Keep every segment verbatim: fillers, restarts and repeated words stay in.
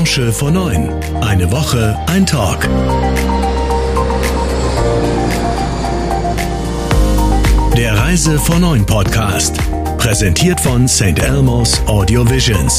Branche vor neun. Eine Woche, ein Talk. Der Reise vor neun Podcast. Präsentiert von Saint Elmo's Audio Visions.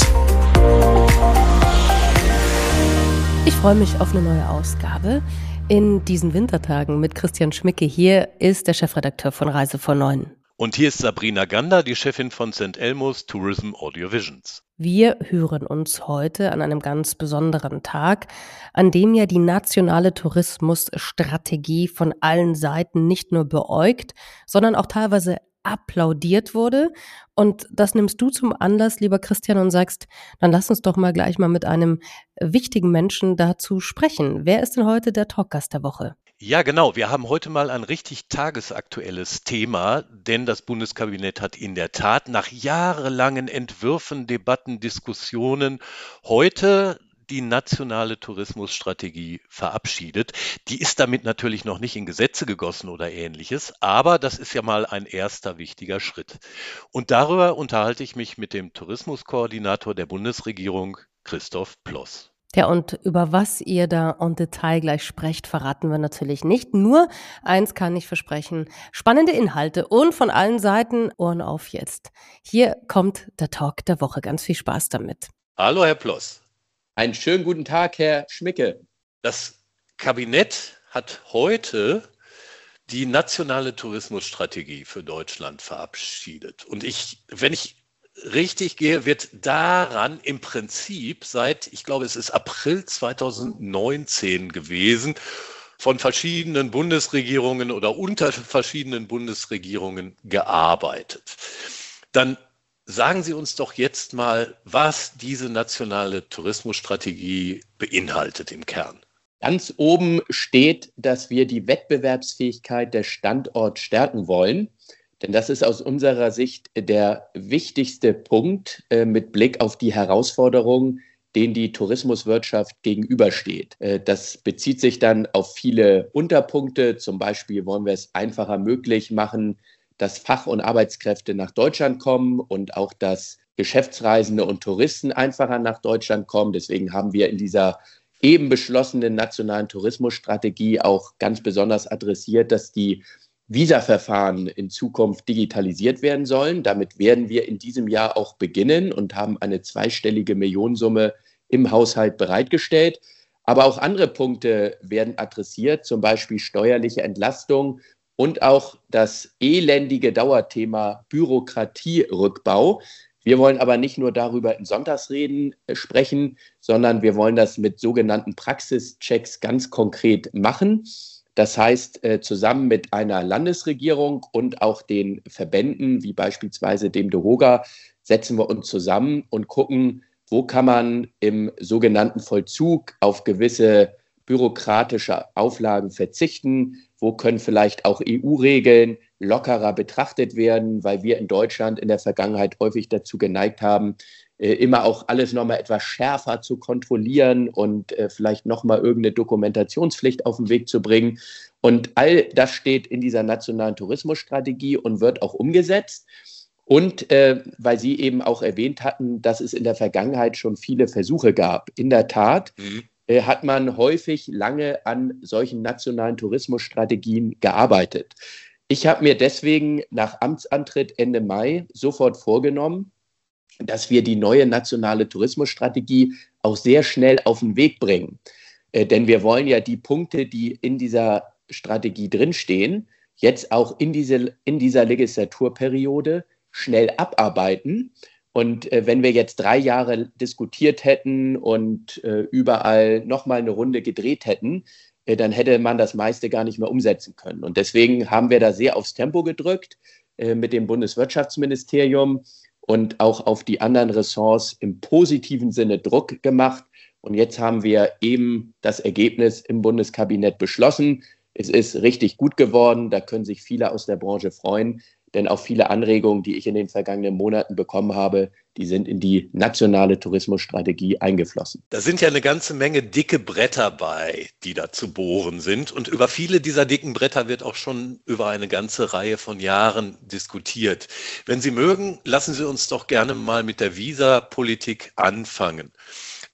Ich freue mich auf eine neue Ausgabe in diesen Wintertagen mit Christian Schmicke. Hier ist der Chefredakteur von Reise vor neun. Und hier ist Sabrina Gander, die Chefin von Saint Elmo's Tourism Audio Visions. Wir hören uns heute an einem ganz besonderen Tag, an dem ja die nationale Tourismusstrategie von allen Seiten nicht nur beäugt, sondern auch teilweise applaudiert wurde. Und das nimmst du zum Anlass, lieber Christian, und sagst, dann lass uns doch mal gleich mal mit einem wichtigen Menschen dazu sprechen. Wer ist denn heute der Talkgast der Woche? Ja, genau. Wir haben heute mal ein richtig tagesaktuelles Thema, denn das Bundeskabinett hat in der Tat nach jahrelangen Entwürfen, Debatten, Diskussionen heute die nationale Tourismusstrategie verabschiedet. Die ist damit natürlich noch nicht in Gesetze gegossen oder Ähnliches, aber das ist ja mal ein erster wichtiger Schritt. Und darüber unterhalte ich mich mit dem Tourismuskoordinator der Bundesregierung, Christoph Ploss. Ja, und über was ihr da en Detail gleich sprecht, verraten wir natürlich nicht. Nur eins kann ich versprechen: spannende Inhalte und von allen Seiten Ohren auf jetzt. Hier kommt der Talk der Woche. Ganz viel Spaß damit. Hallo, Herr Ploss. Einen schönen guten Tag, Herr Schmicke. Das Kabinett hat heute die nationale Tourismusstrategie für Deutschland verabschiedet. Und ich, wenn ich richtig gehe, wird daran im Prinzip seit, ich glaube, es ist April zweitausendneunzehn gewesen, von verschiedenen Bundesregierungen oder unter verschiedenen Bundesregierungen gearbeitet. Dann sagen Sie uns doch jetzt mal, was diese nationale Tourismusstrategie beinhaltet im Kern. Ganz oben steht, dass wir die Wettbewerbsfähigkeit der Standort stärken wollen. Denn das ist aus unserer Sicht der wichtigste Punkt äh, mit Blick auf die Herausforderungen, denen die Tourismuswirtschaft gegenübersteht. Äh, das bezieht sich dann auf viele Unterpunkte. Zum Beispiel wollen wir es einfacher möglich machen, dass Fach- und Arbeitskräfte nach Deutschland kommen und auch, dass Geschäftsreisende und Touristen einfacher nach Deutschland kommen. Deswegen haben wir in dieser eben beschlossenen nationalen Tourismusstrategie auch ganz besonders adressiert, dass die Visaverfahren in Zukunft digitalisiert werden sollen. Damit werden wir in diesem Jahr auch beginnen und haben eine zweistellige Millionensumme im Haushalt bereitgestellt. Aber auch andere Punkte werden adressiert, zum Beispiel steuerliche Entlastung und auch das elendige Dauerthema Bürokratierückbau. Wir wollen aber nicht nur darüber in Sonntagsreden sprechen, sondern wir wollen das mit sogenannten Praxischecks ganz konkret machen. Das heißt, zusammen mit einer Landesregierung und auch den Verbänden, wie beispielsweise dem DEHOGA, setzen wir uns zusammen und gucken, wo kann man im sogenannten Vollzug auf gewisse bürokratische Auflagen verzichten, wo können vielleicht auch E U-Regeln lockerer betrachtet werden, weil wir in Deutschland in der Vergangenheit häufig dazu geneigt haben, immer auch alles nochmal etwas schärfer zu kontrollieren und äh, vielleicht nochmal irgendeine Dokumentationspflicht auf den Weg zu bringen. Und all das steht in dieser nationalen Tourismusstrategie und wird auch umgesetzt. Und äh, weil Sie eben auch erwähnt hatten, dass es in der Vergangenheit schon viele Versuche gab. In der Tat mhm. äh, hat man häufig lange an solchen nationalen Tourismusstrategien gearbeitet. Ich habe mir deswegen nach Amtsantritt Ende Mai sofort vorgenommen, dass wir die neue nationale Tourismusstrategie auch sehr schnell auf den Weg bringen. Äh, denn wir wollen ja die Punkte, die in dieser Strategie drinstehen, jetzt auch in, diese, in dieser Legislaturperiode schnell abarbeiten. Und äh, wenn wir jetzt drei Jahre diskutiert hätten und äh, überall nochmal eine Runde gedreht hätten, äh, dann hätte man das meiste gar nicht mehr umsetzen können. Und deswegen haben wir da sehr aufs Tempo gedrückt äh, mit dem Bundeswirtschaftsministerium und auch auf die anderen Ressorts im positiven Sinne Druck gemacht. Und jetzt haben wir eben das Ergebnis im Bundeskabinett beschlossen. Es ist richtig gut geworden. Da können sich viele aus der Branche freuen. Denn auch viele Anregungen, die ich in den vergangenen Monaten bekommen habe, die sind in die nationale Tourismusstrategie eingeflossen. Da sind ja eine ganze Menge dicke Bretter bei, die da zu bohren sind. Und über viele dieser dicken Bretter wird auch schon über eine ganze Reihe von Jahren diskutiert. Wenn Sie mögen, lassen Sie uns doch gerne mal mit der Visapolitik anfangen.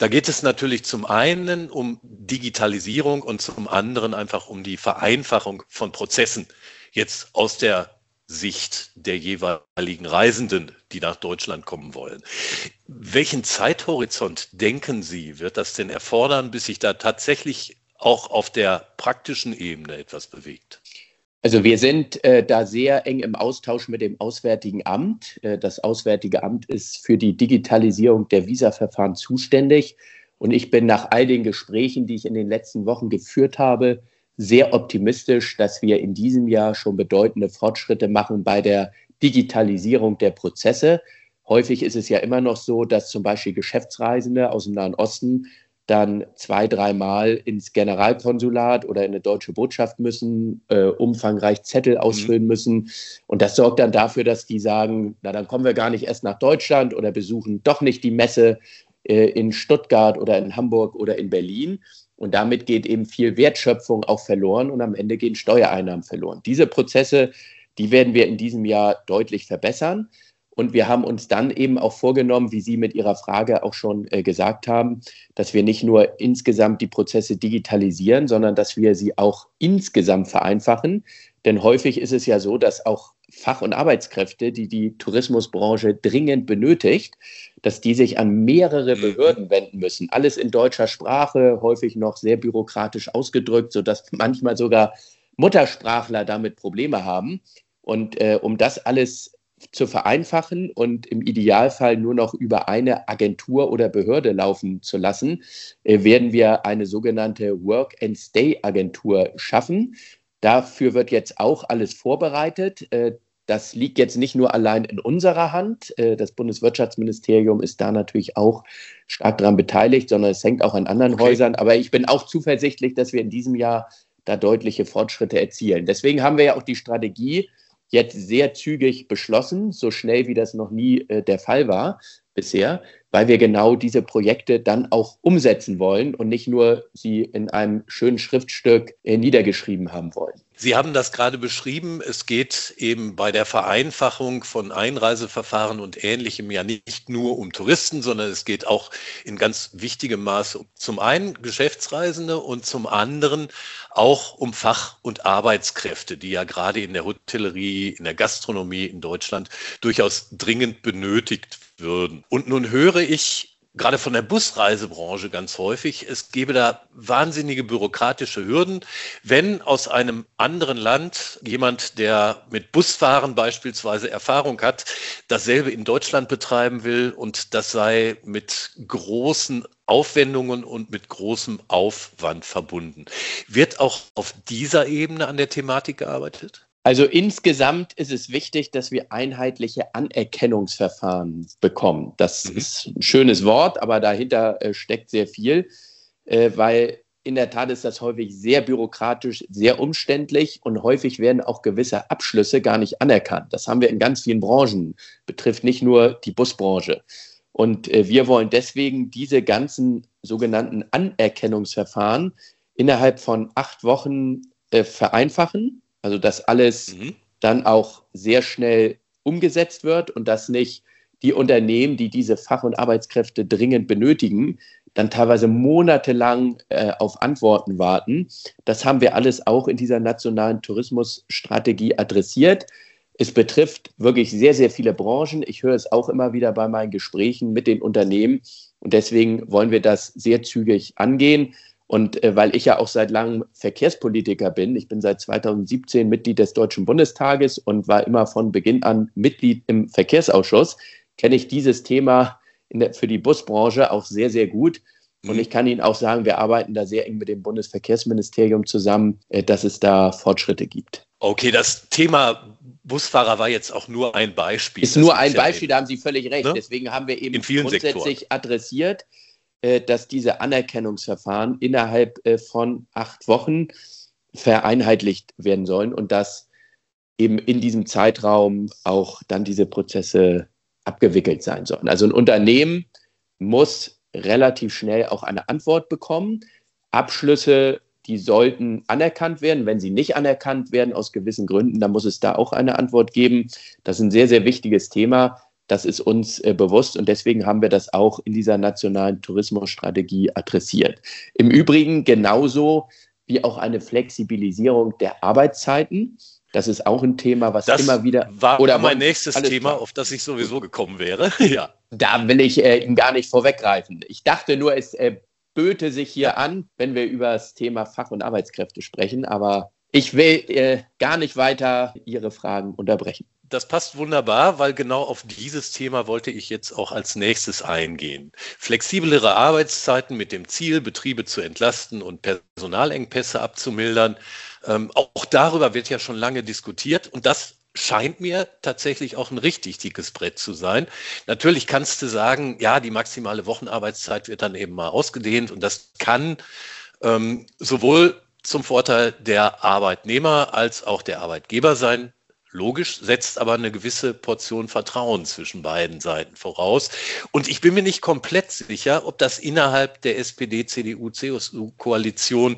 Da geht es natürlich zum einen um Digitalisierung und zum anderen einfach um die Vereinfachung von Prozessen. Jetzt aus der Sicht der jeweiligen Reisenden, die nach Deutschland kommen wollen. Welchen Zeithorizont denken Sie, wird das denn erfordern, bis sich da tatsächlich auch auf der praktischen Ebene etwas bewegt? Also wir sind äh, da sehr eng im Austausch mit dem Auswärtigen Amt. Äh, das Auswärtige Amt ist für die Digitalisierung der Visaverfahren zuständig. Und ich bin nach all den Gesprächen, die ich in den letzten Wochen geführt habe, sehr optimistisch, dass wir in diesem Jahr schon bedeutende Fortschritte machen bei der Digitalisierung der Prozesse. Häufig ist es ja immer noch so, dass zum Beispiel Geschäftsreisende aus dem Nahen Osten dann zwei, dreimal ins Generalkonsulat oder in eine deutsche Botschaft müssen, äh, umfangreich Zettel ausfüllen müssen. Und das sorgt dann dafür, dass die sagen, na dann kommen wir gar nicht erst nach Deutschland oder besuchen doch nicht die Messe äh, in Stuttgart oder in Hamburg oder in Berlin. Und damit geht eben viel Wertschöpfung auch verloren und am Ende gehen Steuereinnahmen verloren. Diese Prozesse, die werden wir in diesem Jahr deutlich verbessern. Und wir haben uns dann eben auch vorgenommen, wie Sie mit Ihrer Frage auch schon äh, gesagt haben, dass wir nicht nur insgesamt die Prozesse digitalisieren, sondern dass wir sie auch insgesamt vereinfachen. Denn häufig ist es ja so, dass auch Fach- und Arbeitskräfte, die die Tourismusbranche dringend benötigt, dass die sich an mehrere Behörden wenden müssen. Alles in deutscher Sprache, häufig noch sehr bürokratisch ausgedrückt, sodass manchmal sogar Muttersprachler damit Probleme haben. Und äh, um das alles zu vereinfachen und im Idealfall nur noch über eine Agentur oder Behörde laufen zu lassen, äh, werden wir eine sogenannte Work-and-Stay-Agentur schaffen. Dafür wird jetzt auch alles vorbereitet. Äh, das liegt jetzt nicht nur allein in unserer Hand. Äh, das Bundeswirtschaftsministerium ist da natürlich auch stark daran beteiligt, sondern es hängt auch an anderen okay. Häusern. Aber ich bin auch zuversichtlich, dass wir in diesem Jahr da deutliche Fortschritte erzielen. Deswegen haben wir ja auch die Strategie jetzt sehr zügig beschlossen, so schnell wie das noch nie äh, der Fall war bisher, weil wir genau diese Projekte dann auch umsetzen wollen und nicht nur sie in einem schönen Schriftstück äh, niedergeschrieben haben wollen. Sie haben das gerade beschrieben. Es geht eben bei der Vereinfachung von Einreiseverfahren und Ähnlichem ja nicht nur um Touristen, sondern es geht auch in ganz wichtigem Maße um zum einen Geschäftsreisende und zum anderen auch um Fach- und Arbeitskräfte, die ja gerade in der Hotellerie, in der Gastronomie in Deutschland durchaus dringend benötigt würden. Und nun höre ich gerade von der Busreisebranche ganz häufig, es gebe da wahnsinnige bürokratische Hürden. Wenn aus einem anderen Land jemand, der mit Busfahren beispielsweise Erfahrung hat, dasselbe in Deutschland betreiben will und das sei mit großen Aufwendungen und mit großem Aufwand verbunden. Wird auch auf dieser Ebene an der Thematik gearbeitet? Also insgesamt ist es wichtig, dass wir einheitliche Anerkennungsverfahren bekommen. Das mhm. ist ein schönes Wort, aber dahinter äh, steckt sehr viel, äh, weil in der Tat ist das häufig sehr bürokratisch, sehr umständlich und häufig werden auch gewisse Abschlüsse gar nicht anerkannt. Das haben wir in ganz vielen Branchen, betrifft nicht nur die Busbranche. Und äh, wir wollen deswegen diese ganzen sogenannten Anerkennungsverfahren innerhalb von acht Wochen äh, vereinfachen. Also dass alles mhm. dann auch sehr schnell umgesetzt wird und dass nicht die Unternehmen, die diese Fach- und Arbeitskräfte dringend benötigen, dann teilweise monatelang äh, auf Antworten warten. Das haben wir alles auch in dieser nationalen Tourismusstrategie adressiert. Es betrifft wirklich sehr, sehr viele Branchen. Ich höre es auch immer wieder bei meinen Gesprächen mit den Unternehmen. Und deswegen wollen wir das sehr zügig angehen. Und äh, weil ich ja auch seit langem Verkehrspolitiker bin, ich bin seit zweitausendsiebzehn Mitglied des Deutschen Bundestages und war immer von Beginn an Mitglied im Verkehrsausschuss, kenne ich dieses Thema in der, für die Busbranche auch sehr, sehr gut. Und ich kann Ihnen auch sagen, wir arbeiten da sehr eng mit dem Bundesverkehrsministerium zusammen, äh, dass es da Fortschritte gibt. Okay, das Thema Busfahrer war jetzt auch nur ein Beispiel. Ist nur ein Beispiel, da haben Sie völlig recht. Ne? Deswegen haben wir eben in vielen grundsätzlich Sektoren adressiert, dass diese Anerkennungsverfahren innerhalb von acht Wochen vereinheitlicht werden sollen und dass eben in diesem Zeitraum auch dann diese Prozesse abgewickelt sein sollen. Also ein Unternehmen muss relativ schnell auch eine Antwort bekommen. Abschlüsse, die sollten anerkannt werden. Wenn sie nicht anerkannt werden aus gewissen Gründen, dann muss es da auch eine Antwort geben. Das ist ein sehr, sehr wichtiges Thema, Das ist uns äh, bewusst und deswegen haben wir das auch in dieser nationalen Tourismusstrategie adressiert. Im Übrigen genauso wie auch eine Flexibilisierung der Arbeitszeiten. Das ist auch ein Thema, was das immer wieder... war oder mein nächstes Thema, klar. auf das ich sowieso gekommen wäre. Ja. Da will ich äh, Ihnen gar nicht vorweggreifen. Ich dachte nur, es äh, böte sich hier an, wenn wir über das Thema Fach- und Arbeitskräfte sprechen, aber ich will äh, gar nicht weiter Ihre Fragen unterbrechen. Das passt wunderbar, weil genau auf dieses Thema wollte ich jetzt auch als nächstes eingehen. Flexiblere Arbeitszeiten mit dem Ziel, Betriebe zu entlasten und Personalengpässe abzumildern. Ähm, auch darüber wird ja schon lange diskutiert und das scheint mir tatsächlich auch ein richtig dickes Brett zu sein. Natürlich kannst du sagen, ja, die maximale Wochenarbeitszeit wird dann eben mal ausgedehnt und das kann ähm, sowohl zum Vorteil der Arbeitnehmer als auch der Arbeitgeber sein. Logisch, setzt aber eine gewisse Portion Vertrauen zwischen beiden Seiten voraus. Und ich bin mir nicht komplett sicher, ob das innerhalb der S P D C D U C S U-Koalition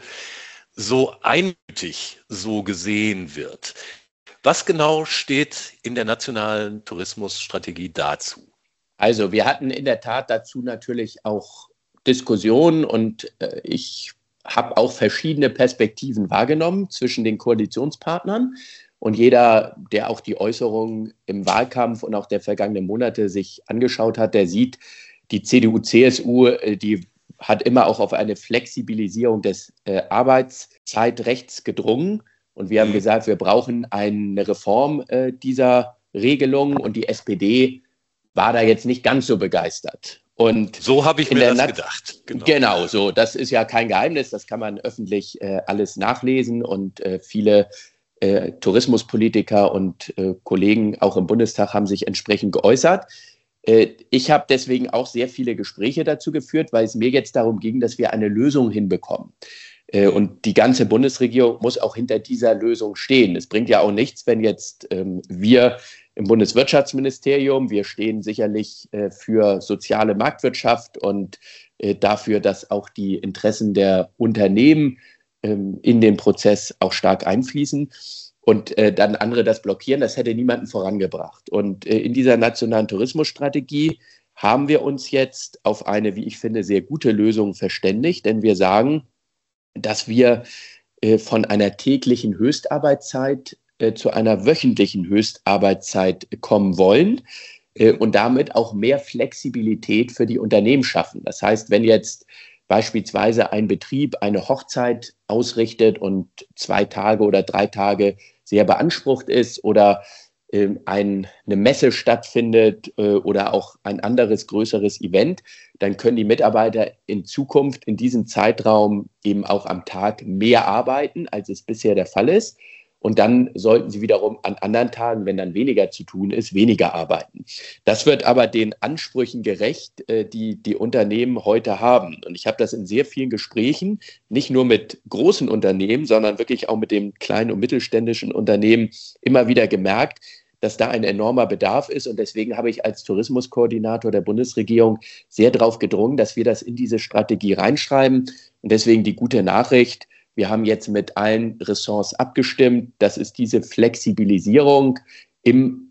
so eindeutig so gesehen wird. Was genau steht in der nationalen Tourismusstrategie dazu? Also wir hatten in der Tat dazu natürlich auch Diskussionen und äh, ich habe auch verschiedene Perspektiven wahrgenommen zwischen den Koalitionspartnern. Und jeder, der auch die Äußerungen im Wahlkampf und auch der vergangenen Monate sich angeschaut hat, der sieht, die C D U C S U, die hat immer auch auf eine Flexibilisierung des äh, Arbeitszeitrechts gedrungen. Und wir haben gesagt, wir brauchen eine Reform äh, dieser Regelung. Und die S P D war da jetzt nicht ganz so begeistert. Und so habe ich mir das Nat- gedacht. Genau. genau, so. Das ist ja kein Geheimnis. Das kann man öffentlich äh, alles nachlesen. Und äh, viele äh, Tourismuspolitiker und äh, Kollegen auch im Bundestag haben sich entsprechend geäußert. Äh, ich habe deswegen auch sehr viele Gespräche dazu geführt, weil es mir jetzt darum ging, dass wir eine Lösung hinbekommen. Äh, und die ganze Bundesregierung muss auch hinter dieser Lösung stehen. Es bringt ja auch nichts, wenn jetzt ähm, wir im Bundeswirtschaftsministerium, wir stehen sicherlich äh, für soziale Marktwirtschaft und äh, dafür, dass auch die Interessen der Unternehmen ähm, in den Prozess auch stark einfließen und äh, dann andere das blockieren, das hätte niemanden vorangebracht. Und äh, in dieser nationalen Tourismusstrategie haben wir uns jetzt auf eine, wie ich finde, sehr gute Lösung verständigt, denn wir sagen, dass wir äh, von einer täglichen Höchstarbeitszeit äh, zu einer wöchentlichen Höchstarbeitszeit kommen wollen äh, und damit auch mehr Flexibilität für die Unternehmen schaffen. Das heißt, wenn jetzt beispielsweise ein Betrieb eine Hochzeit ausrichtet und zwei Tage oder drei Tage sehr beansprucht ist oder äh, ein, eine Messe stattfindet äh, oder auch ein anderes größeres Event, dann können die Mitarbeiter in Zukunft in diesem Zeitraum eben auch am Tag mehr arbeiten, als es bisher der Fall ist. Und dann sollten sie wiederum an anderen Tagen, wenn dann weniger zu tun ist, weniger arbeiten. Das wird aber den Ansprüchen gerecht, die die Unternehmen heute haben. Und ich habe das in sehr vielen Gesprächen, nicht nur mit großen Unternehmen, sondern wirklich auch mit den kleinen und mittelständischen Unternehmen immer wieder gemerkt, dass da ein enormer Bedarf ist. Und deswegen habe ich als Tourismuskoordinator der Bundesregierung sehr darauf gedrungen, dass wir das in diese Strategie reinschreiben. Und deswegen die gute Nachricht: Wir haben jetzt mit allen Ressorts abgestimmt, dass es diese Flexibilisierung im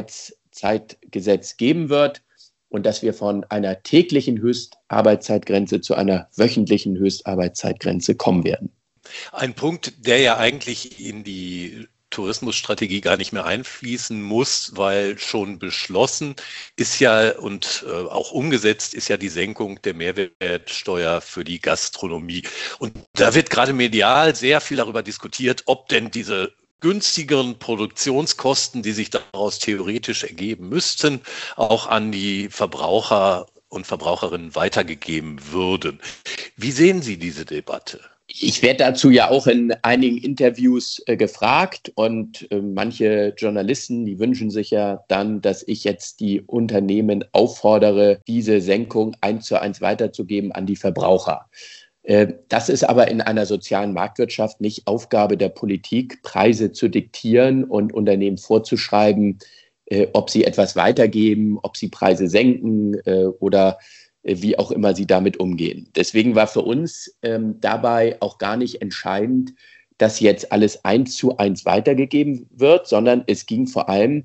Arbeitszeitgesetz geben wird und dass wir von einer täglichen Höchstarbeitszeitgrenze zu einer wöchentlichen Höchstarbeitszeitgrenze kommen werden. Ein Punkt, der ja eigentlich in die Tourismusstrategie gar nicht mehr einfließen muss, weil schon beschlossen ist ja und äh, auch umgesetzt ist ja die Senkung der Mehrwertsteuer für die Gastronomie. Und da wird gerade medial sehr viel darüber diskutiert, ob denn diese günstigeren Produktionskosten, die sich daraus theoretisch ergeben müssten, auch an die Verbraucher und Verbraucherinnen weitergegeben würden. Wie sehen Sie diese Debatte? Ich werde dazu ja auch in einigen Interviews äh, gefragt und äh, manche Journalisten, die wünschen sich ja dann, dass ich jetzt die Unternehmen auffordere, diese Senkung eins zu eins weiterzugeben an die Verbraucher. Äh, das ist aber in einer sozialen Marktwirtschaft nicht Aufgabe der Politik, Preise zu diktieren und Unternehmen vorzuschreiben, äh, ob sie etwas weitergeben, ob sie Preise senken äh, oder wie auch immer sie damit umgehen. Deswegen war für uns ähm, dabei auch gar nicht entscheidend, dass jetzt alles eins zu eins weitergegeben wird, sondern es ging vor allem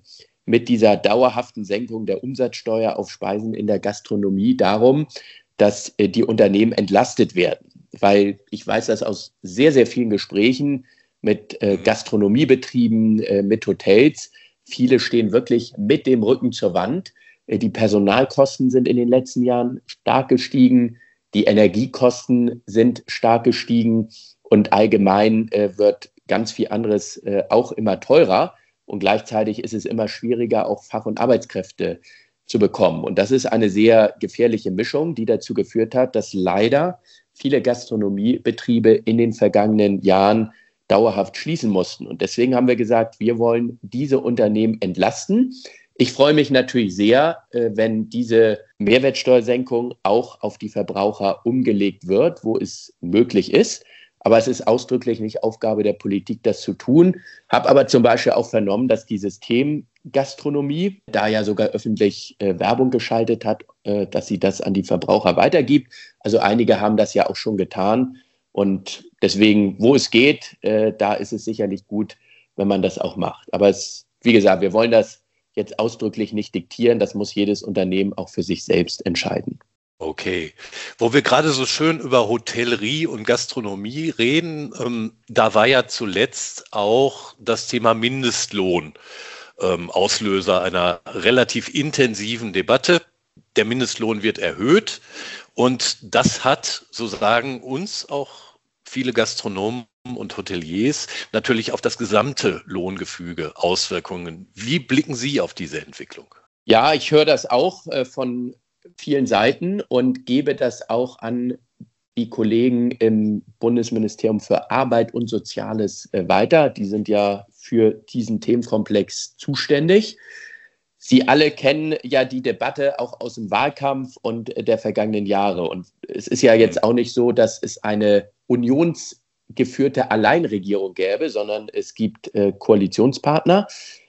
mit dieser dauerhaften Senkung der Umsatzsteuer auf Speisen in der Gastronomie darum, dass äh, die Unternehmen entlastet werden. Weil ich weiß das aus sehr, sehr vielen Gesprächen mit äh, Gastronomiebetrieben, äh, mit Hotels. Viele stehen wirklich mit dem Rücken zur Wand. Äh, die Personalkosten sind in den letzten Jahren stark gestiegen. Die Energiekosten sind stark gestiegen. Und allgemein äh, wird ganz viel anderes äh, auch immer teurer. Und gleichzeitig ist es immer schwieriger, auch Fach- und Arbeitskräfte zu bekommen. Und das ist eine sehr gefährliche Mischung, die dazu geführt hat, dass leider viele Gastronomiebetriebe in den vergangenen Jahren dauerhaft schließen mussten. Und deswegen haben wir gesagt, wir wollen diese Unternehmen entlasten. Ich freue mich natürlich sehr, wenn diese Mehrwertsteuersenkung auch auf die Verbraucher umgelegt wird, wo es möglich ist. Aber es ist ausdrücklich nicht Aufgabe der Politik, das zu tun. Habe aber zum Beispiel auch vernommen, dass die Systemgastronomie da ja sogar öffentlich äh, Werbung geschaltet hat, äh, dass sie das an die Verbraucher weitergibt. Also einige haben das ja auch schon getan. Und deswegen, wo es geht, äh, da ist es sicherlich gut, wenn man das auch macht. Aber es, wie gesagt, wir wollen das jetzt ausdrücklich nicht diktieren. Das muss jedes Unternehmen auch für sich selbst entscheiden. Okay, wo wir gerade so schön über Hotellerie und Gastronomie reden, ähm, da war ja zuletzt auch das Thema Mindestlohn ähm, Auslöser einer relativ intensiven Debatte. Der Mindestlohn wird erhöht und das hat, so sagen uns auch viele Gastronomen und Hoteliers, natürlich auf das gesamte Lohngefüge Auswirkungen. Wie blicken Sie auf diese Entwicklung? Ja, ich höre das auch äh, von vielen Seiten und gebe das auch an die Kollegen im Bundesministerium für Arbeit und Soziales äh, weiter. Die sind ja für diesen Themenkomplex zuständig. Sie alle kennen ja die Debatte auch aus dem Wahlkampf und äh, der vergangenen Jahre. Und es ist ja jetzt auch nicht so, dass es eine unionsgeführte Alleinregierung gäbe, sondern es gibt äh, Koalitionspartner.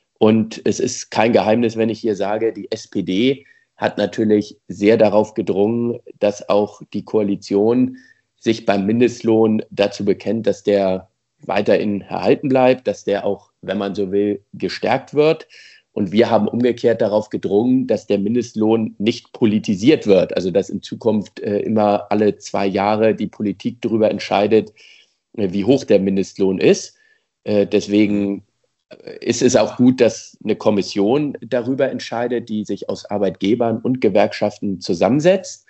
Und es ist kein Geheimnis, wenn ich hier sage, die S P D hat natürlich sehr darauf gedrungen, dass auch die Koalition sich beim Mindestlohn dazu bekennt, dass der weiterhin erhalten bleibt, dass der auch, wenn man so will, gestärkt wird. Und wir haben umgekehrt darauf gedrungen, dass der Mindestlohn nicht politisiert wird. Also dass in Zukunft äh, immer alle zwei Jahre die Politik darüber entscheidet, äh, wie hoch der Mindestlohn ist. Äh, deswegen ist es auch gut, dass eine Kommission darüber entscheidet, die sich aus Arbeitgebern und Gewerkschaften zusammensetzt.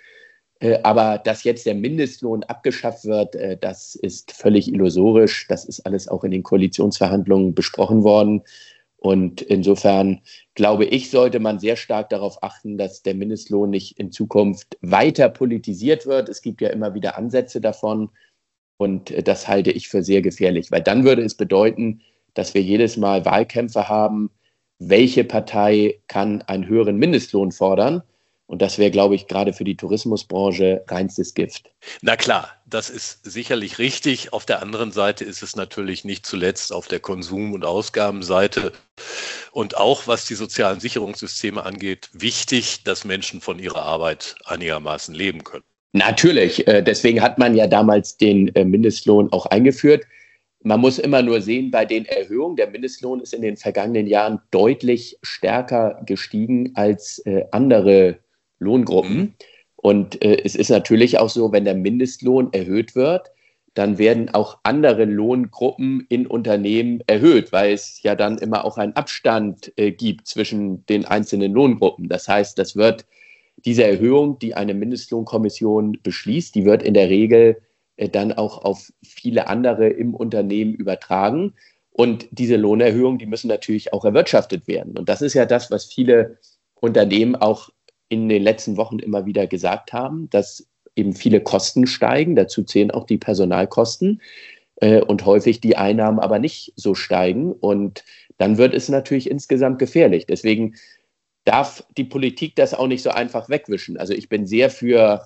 Aber dass jetzt der Mindestlohn abgeschafft wird, das ist völlig illusorisch. Das ist alles auch in den Koalitionsverhandlungen besprochen worden. Und insofern glaube ich, sollte man sehr stark darauf achten, dass der Mindestlohn nicht in Zukunft weiter politisiert wird. Es gibt ja immer wieder Ansätze davon. Und das halte ich für sehr gefährlich, weil dann würde es bedeuten, dass wir jedes Mal Wahlkämpfe haben, welche Partei kann einen höheren Mindestlohn fordern. Und das wäre, glaube ich, gerade für die Tourismusbranche reinstes Gift. Na klar, das ist sicherlich richtig. Auf der anderen Seite ist es natürlich nicht zuletzt auf der Konsum- und Ausgabenseite und auch was die sozialen Sicherungssysteme angeht, wichtig, dass Menschen von ihrer Arbeit einigermaßen leben können. Natürlich. Deswegen hat man ja damals den Mindestlohn auch eingeführt. Man muss immer nur sehen, bei den Erhöhungen, der Mindestlohn ist in den vergangenen Jahren deutlich stärker gestiegen als äh, andere Lohngruppen. Mhm. Und äh, es ist natürlich auch so, wenn der Mindestlohn erhöht wird, dann werden auch andere Lohngruppen in Unternehmen erhöht, weil es ja dann immer auch einen Abstand äh, gibt zwischen den einzelnen Lohngruppen. Das heißt, das wird diese Erhöhung, die eine Mindestlohnkommission beschließt, die wird in der Regel dann auch auf viele andere im Unternehmen übertragen. Und diese Lohnerhöhungen, die müssen natürlich auch erwirtschaftet werden. Und das ist ja das, was viele Unternehmen auch in den letzten Wochen immer wieder gesagt haben, dass eben viele Kosten steigen. Dazu zählen auch die Personalkosten äh, und häufig die Einnahmen aber nicht so steigen. Und dann wird es natürlich insgesamt gefährlich. Deswegen darf die Politik das auch nicht so einfach wegwischen. Also ich bin sehr für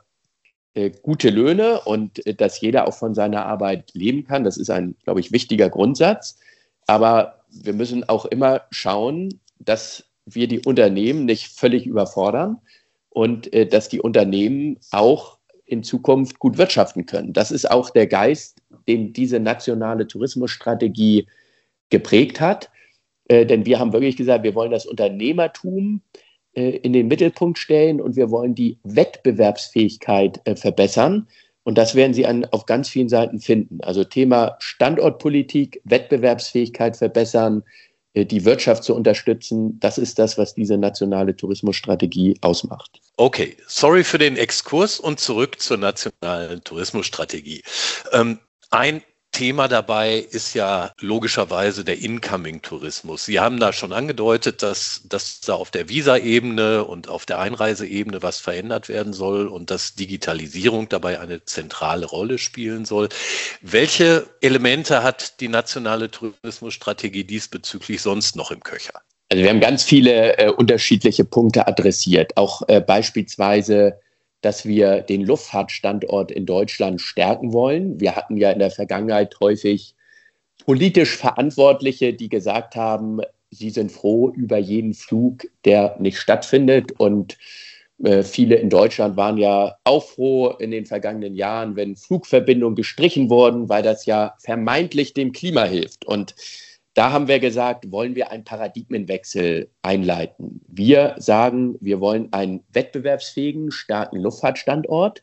gute Löhne und dass jeder auch von seiner Arbeit leben kann. Das ist ein, glaube ich, wichtiger Grundsatz. Aber wir müssen auch immer schauen, dass wir die Unternehmen nicht völlig überfordern und dass die Unternehmen auch in Zukunft gut wirtschaften können. Das ist auch der Geist, den diese nationale Tourismusstrategie geprägt hat. Äh, denn wir haben wirklich gesagt, wir wollen das Unternehmertum äh, in den Mittelpunkt stellen und wir wollen die Wettbewerbsfähigkeit äh, verbessern. Und das werden Sie an, auf ganz vielen Seiten finden. Also Thema Standortpolitik, Wettbewerbsfähigkeit verbessern, äh, die Wirtschaft zu unterstützen. Das ist das, was diese nationale Tourismusstrategie ausmacht. Okay, sorry für den Exkurs und zurück zur nationalen Tourismusstrategie. Ähm, ein Thema dabei ist ja logischerweise der Incoming-Tourismus. Sie haben da schon angedeutet, dass, dass da auf der Visa-Ebene und auf der Einreiseebene was verändert werden soll und dass Digitalisierung dabei eine zentrale Rolle spielen soll. Welche Elemente hat die nationale Tourismusstrategie diesbezüglich sonst noch im Köcher? Also wir haben ganz viele äh, unterschiedliche Punkte adressiert, auch äh, beispielsweise, dass wir den Luftfahrtstandort in Deutschland stärken wollen. Wir hatten ja in der Vergangenheit häufig politisch Verantwortliche, die gesagt haben, sie sind froh über jeden Flug, der nicht stattfindet. Und äh, viele in Deutschland waren ja auch froh in den vergangenen Jahren, wenn Flugverbindungen gestrichen wurden, weil das ja vermeintlich dem Klima hilft. Und da haben wir gesagt, wollen wir einen Paradigmenwechsel einleiten. Wir sagen, wir wollen einen wettbewerbsfähigen, starken Luftfahrtstandort.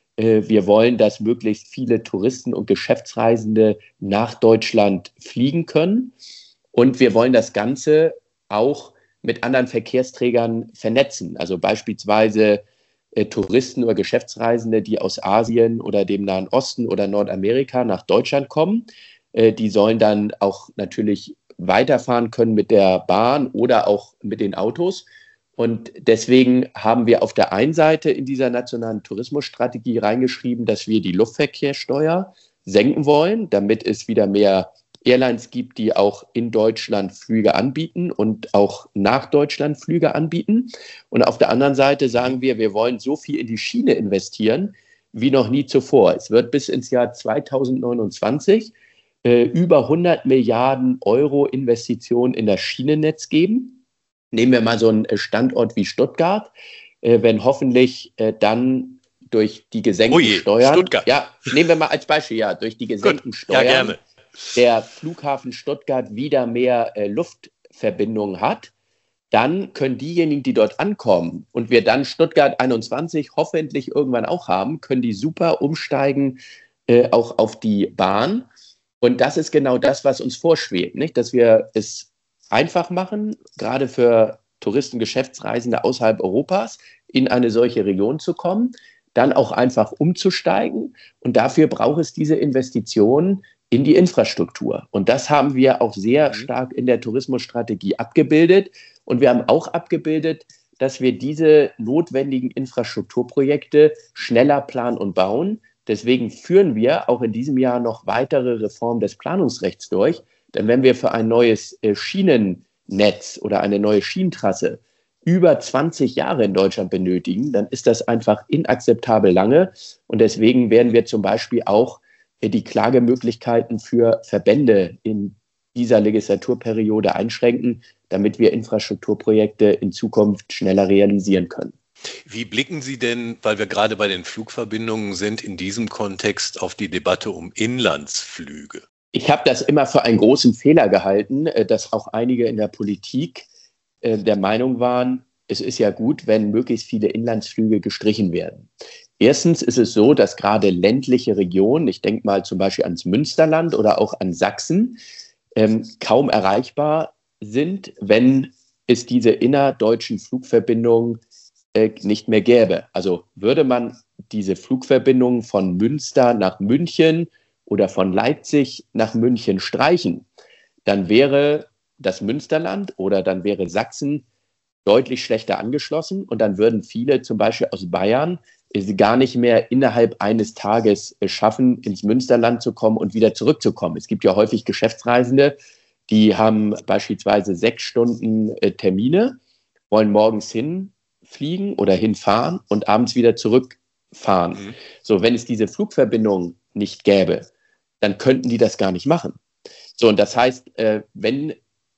Wir wollen, dass möglichst viele Touristen und Geschäftsreisende nach Deutschland fliegen können. Und wir wollen das Ganze auch mit anderen Verkehrsträgern vernetzen. Also beispielsweise äh, Touristen oder Geschäftsreisende, die aus Asien oder dem Nahen Osten oder Nordamerika nach Deutschland kommen. Die sollen dann auch natürlich weiterfahren können mit der Bahn oder auch mit den Autos. Und deswegen haben wir auf der einen Seite in dieser nationalen Tourismusstrategie reingeschrieben, dass wir die Luftverkehrssteuer senken wollen, damit es wieder mehr Airlines gibt, die auch in Deutschland Flüge anbieten und auch nach Deutschland Flüge anbieten. Und auf der anderen Seite sagen wir, wir wollen so viel in die Schiene investieren wie noch nie zuvor. Es wird bis ins Jahr zweitausendneunundzwanzig über hundert Milliarden Euro Investitionen in das Schienennetz geben. Nehmen wir mal so einen Standort wie Stuttgart, wenn hoffentlich dann durch die gesenkten Oje, Steuern, Stuttgart. Ja, nehmen wir mal als Beispiel, ja, durch die gesenkten Gut. Steuern, ja, gerne. Der Flughafen Stuttgart wieder mehr äh, Luftverbindungen hat, dann können diejenigen, die dort ankommen und wir dann Stuttgart einundzwanzig hoffentlich irgendwann auch haben, können die super umsteigen äh, auch auf die Bahn. Und das ist genau das, was uns vorschwebt, nicht? Dass wir es einfach machen, gerade für Touristen, Geschäftsreisende außerhalb Europas, in eine solche Region zu kommen, dann auch einfach umzusteigen. Und dafür braucht es diese Investitionen in die Infrastruktur. Und das haben wir auch sehr stark in der Tourismusstrategie abgebildet. Und wir haben auch abgebildet, dass wir diese notwendigen Infrastrukturprojekte schneller planen und bauen. Deswegen führen wir auch in diesem Jahr noch weitere Reformen des Planungsrechts durch. Denn wenn wir für ein neues Schienennetz oder eine neue Schienentrasse über zwanzig Jahre in Deutschland benötigen, dann ist das einfach inakzeptabel lange. Und deswegen werden wir zum Beispiel auch die Klagemöglichkeiten für Verbände in dieser Legislaturperiode einschränken, damit wir Infrastrukturprojekte in Zukunft schneller realisieren können. Wie blicken Sie denn, weil wir gerade bei den Flugverbindungen sind, in diesem Kontext auf die Debatte um Inlandsflüge? Ich habe das immer für einen großen Fehler gehalten, dass auch einige in der Politik der Meinung waren, es ist ja gut, wenn möglichst viele Inlandsflüge gestrichen werden. Erstens ist es so, dass gerade ländliche Regionen, ich denke mal zum Beispiel ans Münsterland oder auch an Sachsen, ähm, kaum erreichbar sind, wenn es diese innerdeutschen Flugverbindungen äh, nicht mehr gäbe. Also würde man diese Flugverbindungen von Münster nach München oder von Leipzig nach München streichen, dann wäre das Münsterland oder dann wäre Sachsen deutlich schlechter angeschlossen und dann würden viele zum Beispiel aus Bayern es gar nicht mehr innerhalb eines Tages schaffen, ins Münsterland zu kommen und wieder zurückzukommen. Es gibt ja häufig Geschäftsreisende, die haben beispielsweise sechs Stunden äh, Termine, wollen morgens hinfliegen oder hinfahren und abends wieder zurückfahren. Mhm. So, wenn es diese Flugverbindung nicht gäbe, dann könnten die das gar nicht machen. So, und das heißt, äh, wenn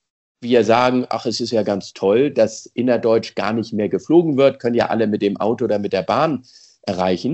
wir sagen, ach, es ist ja ganz toll, dass innerdeutsch gar nicht mehr geflogen wird, können ja alle mit dem Auto oder mit der Bahn erreichen,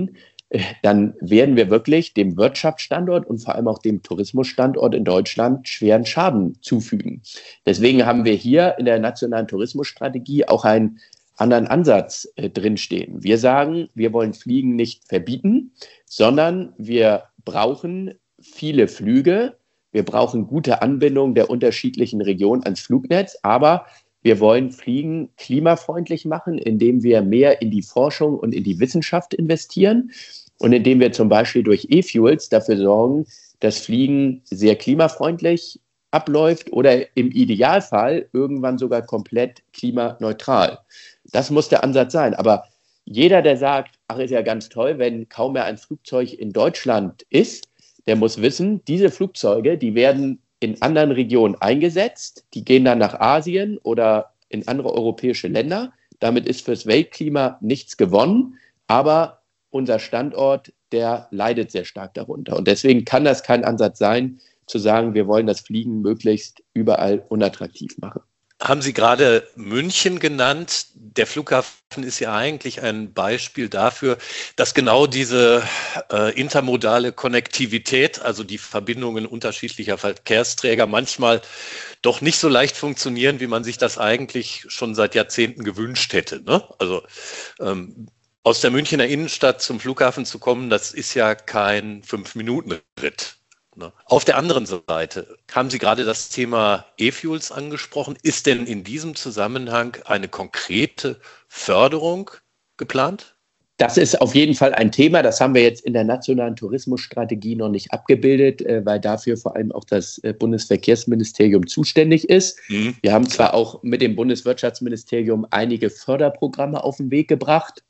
dann werden wir wirklich dem Wirtschaftsstandort und vor allem auch dem Tourismusstandort in Deutschland schweren Schaden zufügen. Deswegen haben wir hier in der nationalen Tourismusstrategie auch einen anderen Ansatz äh, drinstehen. Wir sagen, wir wollen Fliegen nicht verbieten, sondern wir brauchen viele Flüge. Wir brauchen gute Anbindung der unterschiedlichen Regionen ans Flugnetz, aber wir wollen Fliegen klimafreundlich machen, indem wir mehr in die Forschung und in die Wissenschaft investieren und indem wir zum Beispiel durch E-Fuels dafür sorgen, dass Fliegen sehr klimafreundlich abläuft oder im Idealfall irgendwann sogar komplett klimaneutral. Das muss der Ansatz sein. Aber jeder, der sagt, ach, ist ja ganz toll, wenn kaum mehr ein Flugzeug in Deutschland ist, der muss wissen, diese Flugzeuge, die werden in anderen Regionen eingesetzt, die gehen dann nach Asien oder in andere europäische Länder. Damit ist fürs Weltklima nichts gewonnen, aber unser Standort, der leidet sehr stark darunter. Und deswegen kann das kein Ansatz sein, zu sagen, wir wollen das Fliegen möglichst überall unattraktiv machen. Haben Sie gerade München genannt? Der Flughafen ist ja eigentlich ein Beispiel dafür, dass genau diese äh, intermodale Konnektivität, also die Verbindungen unterschiedlicher Verkehrsträger, manchmal doch nicht so leicht funktionieren, wie man sich das eigentlich schon seit Jahrzehnten gewünscht hätte, ne? Also ähm, aus der Münchner Innenstadt zum Flughafen zu kommen, das ist ja kein Fünf-Minuten-Ritt. Auf der anderen Seite haben Sie gerade das Thema E-Fuels angesprochen. Ist denn in diesem Zusammenhang eine konkrete Förderung geplant? Das ist auf jeden Fall ein Thema. Das haben wir jetzt in der nationalen Tourismusstrategie noch nicht abgebildet, weil dafür vor allem auch das Bundesverkehrsministerium zuständig ist. Mhm. Wir haben zwar auch mit dem Bundeswirtschaftsministerium einige Förderprogramme auf den Weg gebracht,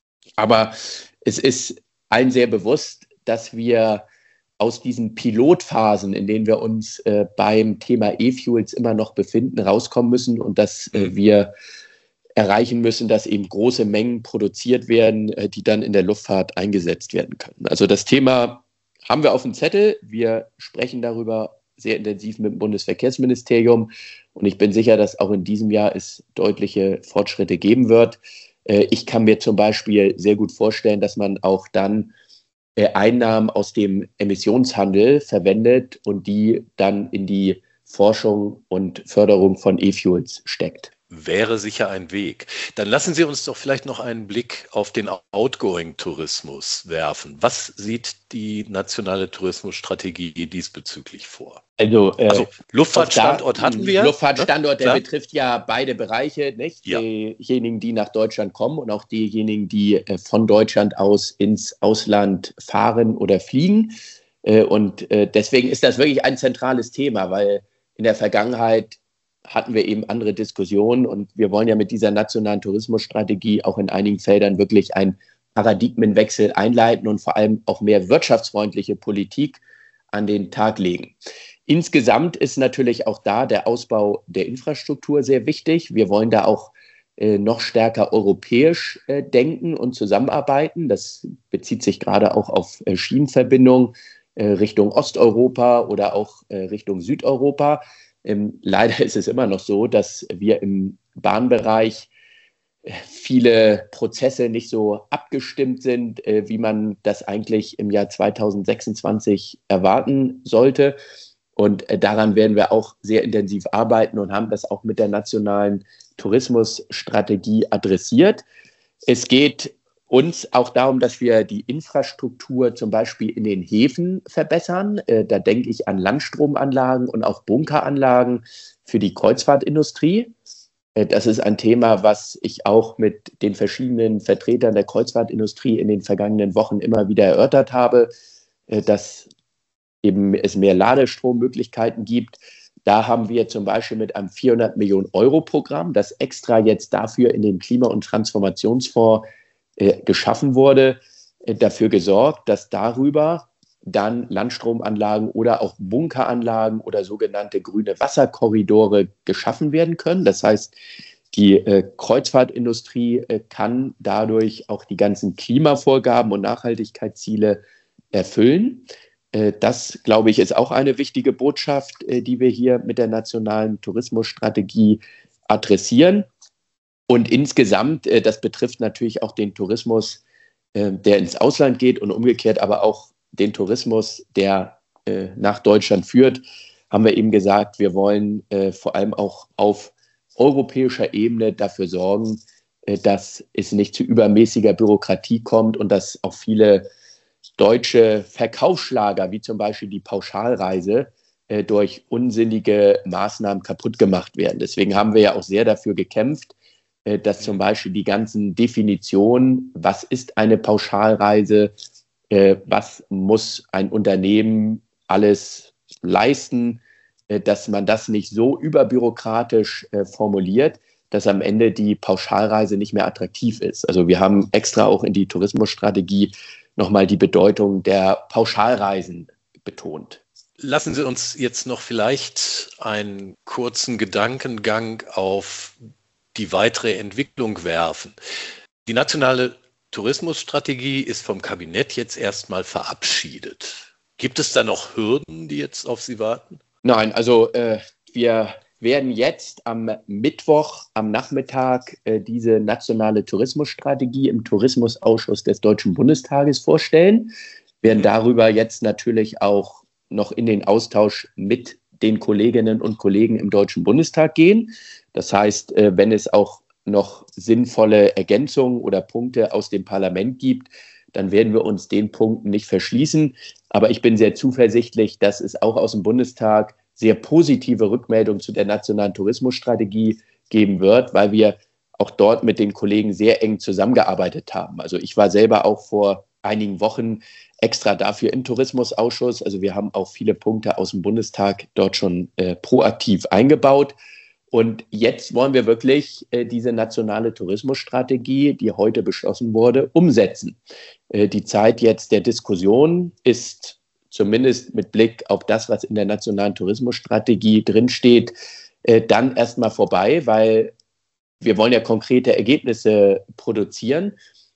aber es ist allen sehr bewusst, dass wir aus diesen Pilotphasen, in denen wir uns äh, beim Thema E-Fuels immer noch befinden, rauskommen müssen und dass äh, wir erreichen müssen, dass eben große Mengen produziert werden, äh, die dann in der Luftfahrt eingesetzt werden können. Also das Thema haben wir auf dem Zettel. Wir sprechen darüber sehr intensiv mit dem Bundesverkehrsministerium und ich bin sicher, dass auch in diesem Jahr es deutliche Fortschritte geben wird. Äh, ich kann mir zum Beispiel sehr gut vorstellen, dass man auch dann Einnahmen aus dem Emissionshandel verwendet und die dann in die Forschung und Förderung von E-Fuels steckt. Wäre sicher ein Weg. Dann lassen Sie uns doch vielleicht noch einen Blick auf den Outgoing-Tourismus werfen. Was sieht die nationale Tourismusstrategie diesbezüglich vor? Also, äh, also Luftfahrtstandort da, hatten wir. Luftfahrtstandort, ne? Der Klar. betrifft ja beide Bereiche, nicht? Ja. Diejenigen, die nach Deutschland kommen und auch diejenigen, die äh, von Deutschland aus ins Ausland fahren oder fliegen. Äh, und äh, deswegen ist das wirklich ein zentrales Thema, weil in der Vergangenheit hatten wir eben andere Diskussionen und wir wollen ja mit dieser nationalen Tourismusstrategie auch in einigen Feldern wirklich einen Paradigmenwechsel einleiten und vor allem auch mehr wirtschaftsfreundliche Politik an den Tag legen. Insgesamt ist natürlich auch da der Ausbau der Infrastruktur sehr wichtig. Wir wollen da auch äh, noch stärker europäisch äh, denken und zusammenarbeiten. Das bezieht sich gerade auch auf äh, Schienenverbindungen äh, Richtung Osteuropa oder auch äh, Richtung Südeuropa. Ähm, leider ist es immer noch so, dass wir im Bahnbereich viele Prozesse nicht so abgestimmt sind, äh, wie man das eigentlich im Jahr zweitausendsechsundzwanzig erwarten sollte. Und äh, daran werden wir auch sehr intensiv arbeiten und haben das auch mit der nationalen Tourismusstrategie adressiert. Es geht uns auch darum, dass wir die Infrastruktur zum Beispiel in den Häfen verbessern. Äh, da denke ich an Landstromanlagen und auch Bunkeranlagen für die Kreuzfahrtindustrie. Äh, das ist ein Thema, was ich auch mit den verschiedenen Vertretern der Kreuzfahrtindustrie in den vergangenen Wochen immer wieder erörtert habe, äh, dass eben es mehr Ladestrommöglichkeiten gibt. Da haben wir zum Beispiel mit einem vierhundert Millionen Euro Programm, das extra jetzt dafür in den Klima- und Transformationsfonds geschaffen wurde, dafür gesorgt, dass darüber dann Landstromanlagen oder auch Bunkeranlagen oder sogenannte grüne Wasserkorridore geschaffen werden können. Das heißt, die äh, Kreuzfahrtindustrie äh, kann dadurch auch die ganzen Klimavorgaben und Nachhaltigkeitsziele erfüllen. Äh, das, glaube ich, ist auch eine wichtige Botschaft, äh, die wir hier mit der nationalen Tourismusstrategie adressieren. Und insgesamt, das betrifft natürlich auch den Tourismus äh, der ins Ausland geht und umgekehrt aber auch den Tourismus, der äh, nach Deutschland führt, haben wir eben gesagt, wir wollen äh, vor allem auch auf europäischer Ebene dafür sorgen, äh, dass es nicht zu übermäßiger Bürokratie kommt und dass auch viele deutsche Verkaufsschlager, wie zum Beispiel die Pauschalreise, äh, durch unsinnige Maßnahmen kaputt gemacht werden. Deswegen haben wir ja auch sehr dafür gekämpft, äh, dass zum Beispiel die ganzen Definitionen, was ist eine Pauschalreise, äh, was muss ein Unternehmen alles leisten, äh, dass man das nicht so überbürokratisch äh, formuliert, dass am Ende die Pauschalreise nicht mehr attraktiv ist. Also wir haben extra auch in die Tourismusstrategie nochmal die Bedeutung der Pauschalreisen betont. Lassen Sie uns jetzt noch vielleicht einen kurzen Gedankengang auf die weitere Entwicklung werfen. Die nationale Tourismusstrategie ist vom Kabinett jetzt erstmal verabschiedet. Gibt es da noch Hürden, die jetzt auf Sie warten? Nein, also äh, wir werden jetzt am Mittwoch am Nachmittag äh, diese nationale Tourismusstrategie im Tourismusausschuss des Deutschen Bundestages vorstellen. Wir werden darüber jetzt natürlich auch noch in den Austausch mit den Kolleginnen und Kollegen im Deutschen Bundestag gehen. Das heißt, äh, wenn es auch noch sinnvolle Ergänzungen oder Punkte aus dem Parlament gibt, dann werden wir uns den Punkten nicht verschließen. Aber ich bin sehr zuversichtlich, dass es auch aus dem Bundestag sehr positive Rückmeldungen zu der nationalen Tourismusstrategie geben wird, weil wir auch dort mit den Kollegen sehr eng zusammengearbeitet haben. Also ich war selber auch vor einigen Wochen extra dafür im Tourismusausschuss. Also wir haben auch viele Punkte aus dem Bundestag dort schon äh, proaktiv eingebaut. Und jetzt wollen wir wirklich äh, diese nationale Tourismusstrategie, die heute beschlossen wurde, umsetzen. Äh, die Zeit jetzt der Diskussion ist zumindest mit Blick auf das, was in der nationalen Tourismusstrategie drinsteht, äh, dann erstmal vorbei, weil wir wollen ja konkrete Ergebnisse produzieren.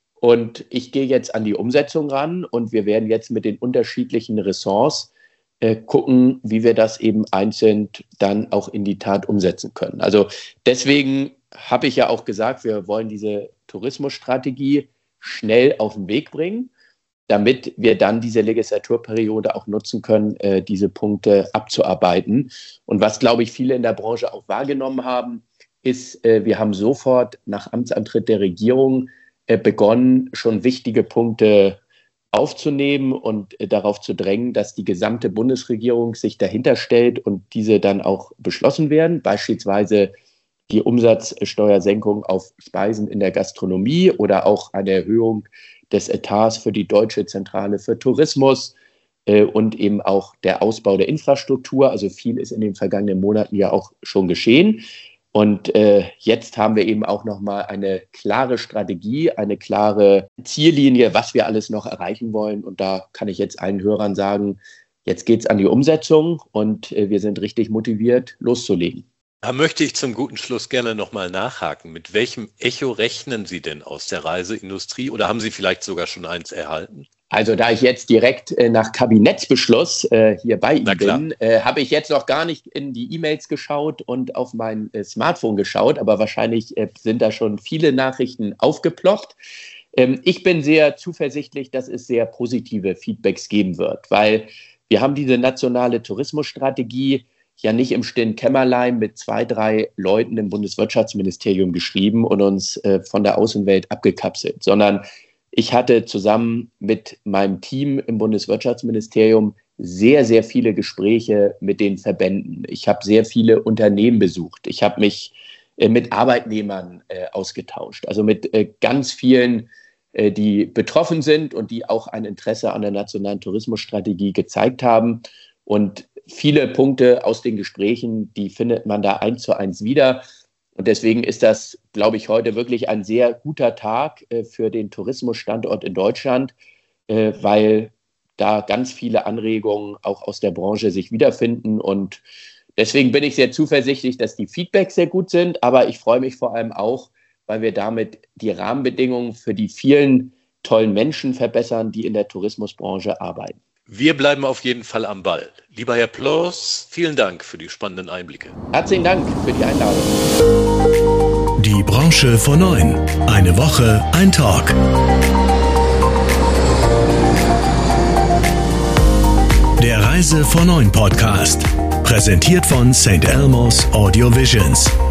Und ich gehe jetzt an die Umsetzung ran und wir werden jetzt mit den unterschiedlichen Ressorts äh, gucken, wie wir das eben einzeln dann auch in die Tat umsetzen können. Also deswegen habe ich ja auch gesagt, wir wollen diese Tourismusstrategie schnell auf den Weg bringen, damit wir dann diese Legislaturperiode auch nutzen können, äh, diese Punkte abzuarbeiten. Und was, glaube ich, viele in der Branche auch wahrgenommen haben, ist, äh, wir haben sofort nach Amtsantritt der Regierung äh, begonnen, schon wichtige Punkte aufzunehmen und äh, darauf zu drängen, dass die gesamte Bundesregierung sich dahinter stellt und diese dann auch beschlossen werden. Beispielsweise die Umsatzsteuersenkung auf Speisen in der Gastronomie oder auch eine Erhöhung des Etats für die Deutsche Zentrale für Tourismus äh, und eben auch der Ausbau der Infrastruktur. Also viel ist in den vergangenen Monaten ja auch schon geschehen. Und äh, jetzt haben wir eben auch nochmal eine klare Strategie, eine klare Ziellinie, was wir alles noch erreichen wollen. Und da kann ich jetzt allen Hörern sagen, jetzt geht es an die Umsetzung und äh, wir sind richtig motiviert, loszulegen. Da möchte ich zum guten Schluss gerne nochmal nachhaken. Mit welchem Echo rechnen Sie denn aus der Reiseindustrie oder haben Sie vielleicht sogar schon eins erhalten? Also da ich jetzt direkt äh, nach Kabinettsbeschluss äh, hier bei Ihnen bin, äh, habe ich jetzt noch gar nicht in die E-Mails geschaut und auf mein äh, Smartphone geschaut, aber wahrscheinlich äh, sind da schon viele Nachrichten aufgeploppt. Ähm, ich bin sehr zuversichtlich, dass es sehr positive Feedbacks geben wird, weil wir haben diese nationale Tourismusstrategie ja nicht im stillen Kämmerlein mit zwei, drei Leuten im Bundeswirtschaftsministerium geschrieben und uns äh, von der Außenwelt abgekapselt, sondern ich hatte zusammen mit meinem Team im Bundeswirtschaftsministerium sehr, sehr viele Gespräche mit den Verbänden. Ich habe sehr viele Unternehmen besucht. Ich habe mich äh, mit Arbeitnehmern äh, ausgetauscht, also mit äh, ganz vielen, äh, die betroffen sind und die auch ein Interesse an der nationalen Tourismusstrategie gezeigt haben. Und viele Punkte aus den Gesprächen, die findet man da eins zu eins wieder. Und deswegen ist das, glaube ich, heute wirklich ein sehr guter Tag äh, für den Tourismusstandort in Deutschland, äh, weil da ganz viele Anregungen auch aus der Branche sich wiederfinden. Und deswegen bin ich sehr zuversichtlich, dass die Feedbacks sehr gut sind. Aber ich freue mich vor allem auch, weil wir damit die Rahmenbedingungen für die vielen tollen Menschen verbessern, die in der Tourismusbranche arbeiten. Wir bleiben auf jeden Fall am Ball. Lieber Herr Ploss, vielen Dank für die spannenden Einblicke. Herzlichen Dank für die Einladung. Die Branche vor neun. Eine Woche, ein Talk. Reise von Neun Podcast. Präsentiert von Sankt Elmo's Audio Visions.